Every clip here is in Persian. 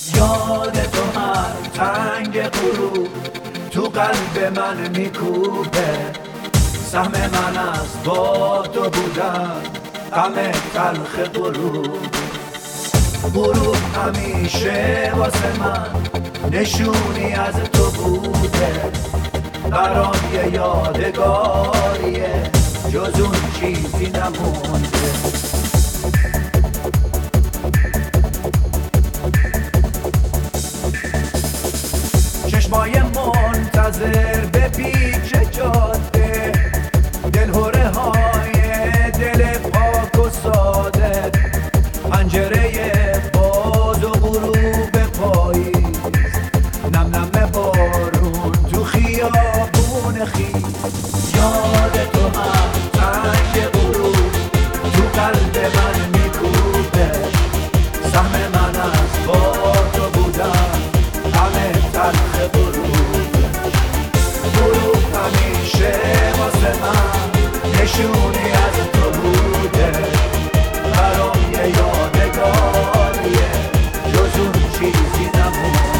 یاد تو هر تنگ غروب تو قلب من میکوبه. سهم من از با تو بودن غم تلخ غروب همیشه واسه من نشونی از تو بوده. برام یه یادگاریه جز اون چیزی نمونده. چشمای منتظر به پیچ جاده، دلهوره های دل پاک و ساده، پنجره باز و غروب پاییز، نم نم بارون تو خیابون خیز. یاد تو هم تنگ غروب تو قلب من میکوبه. سهم من از با تو بودن غم تلخ غروب همیشه واسه من نشونی از تو بوده. برام یه یادگاریه جز اون چیزی نمونده.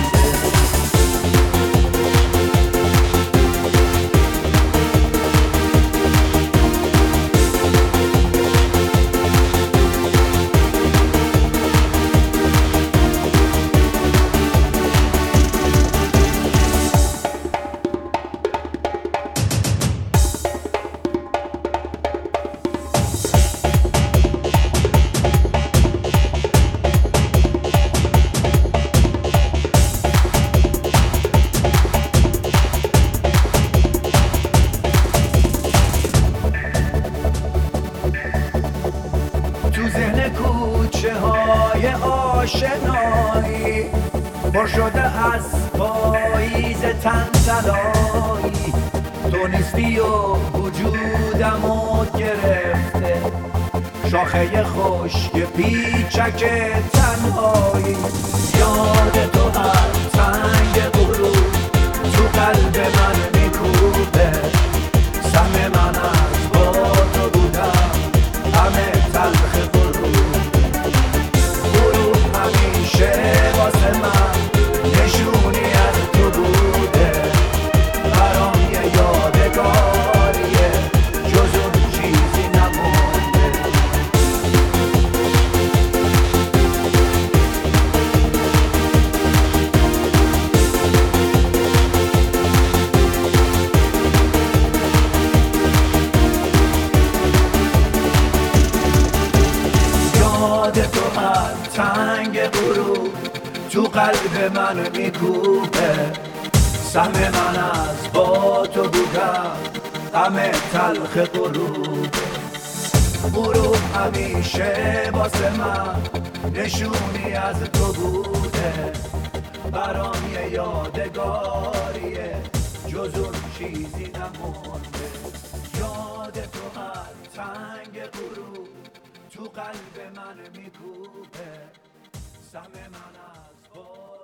تو ذهن کوچه های آشنایی پر شده از پاییز تنزلایی. تو نیستی و وجودمو گرفته شاخه خشک پیچک تنهایی. یاد تو هر تنگ غروب تو قلب من میکوبه. سهم من از با تو بودم غم تلخ غروب همیشه واسه من نشونی از تو بوده. برام یه یادگاریه جز اون چیزی نمونده. یاد تو هر تنگ غروب تو قلب من میکوبه. سهم من از با تو بودم غم تلخ غروب همیشه واسه من نشونی از تو بوده. برام یه یادگاریه جز اون چیزی نمونده. یاد تو هر تنگ غروب تو قلب من میکوبه. سهم من از با